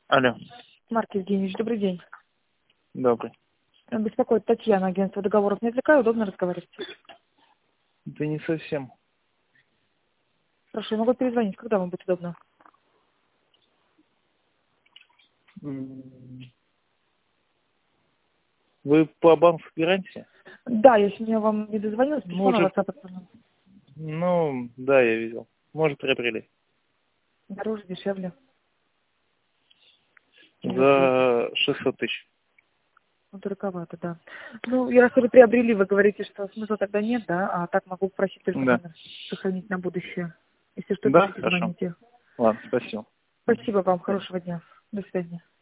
Алло, Марк Евгеньевич, добрый день. добрый. Беспокоит Татьяна, агентство договоров. Не отвлекаю, удобно разговаривать? Да не совсем. Хорошо, я могу перезвонить, когда вам будет удобно? М, Вы по банковской гарантии? Да, я сегодня вам не дозвонилась, письмо на Может, WhatsApp отправила. ну, да, я видел. Может, приобрели. Дороже, дешевле. Или окей. За 600 тысяч. Ну, дороговато, да. Ну, и раз вы приобрели, вы говорите, что смысла тогда нет, да? А так могу попросить только Да. номер сохранить на будущее. Если что, Да, пишите, хорошо. звоните. Ладно, спасибо. Спасибо вам, хорошего дня. До свидания.